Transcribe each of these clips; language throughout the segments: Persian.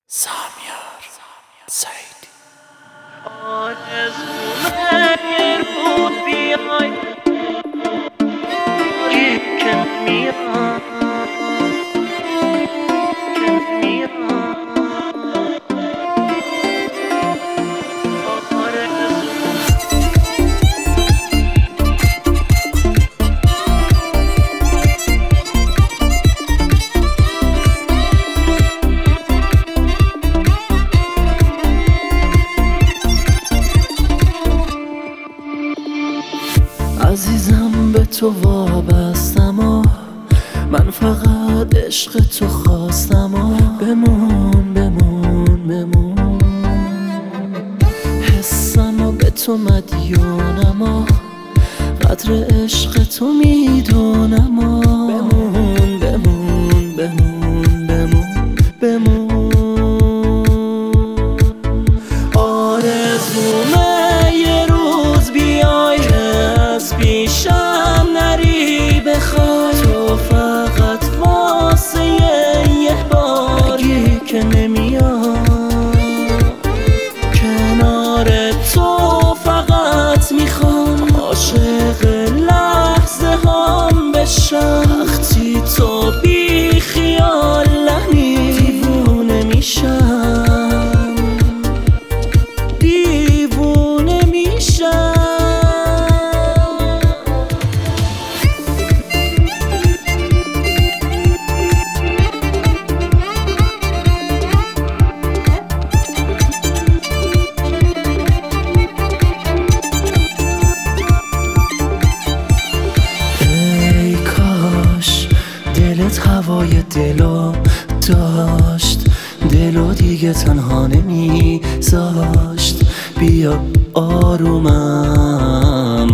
سامیار سعیدی. آرزومه یه روز بیای که میاد عزیزم به تو وابستم و من فقط عشق تو خواستم و بمون بمون بمون، حسم و به تو مدیونم و قدر عشق تو میدونم و بمون بمون بمون بمون بمون. آرزومه یه روز بیای که از پیشم نری بخوای، تو فقط واسه یه باری که نمیاد کنار تو فقط میخوام عاشق لحظه هم بشم، وقتی تو بی خیالمی دیوونه میشم دیوونه میشم. ای کاش دلت هوای دلو داشت، دلو دیگه تنها نمیذاشت، بیا آرومم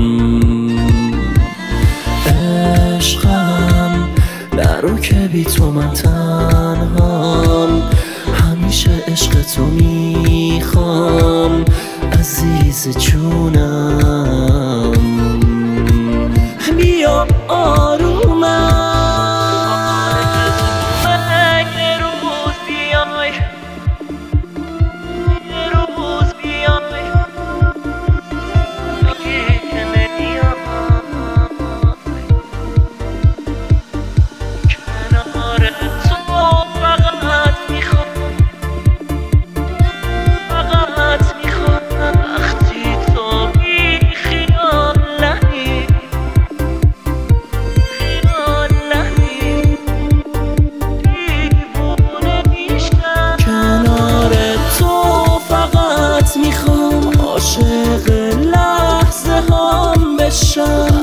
عشقم، نرو که بی تو من تنهام، همیشه عشق تو میخوام عزیز جونم، بیا آرومم. عاشق لحظه هم بشم،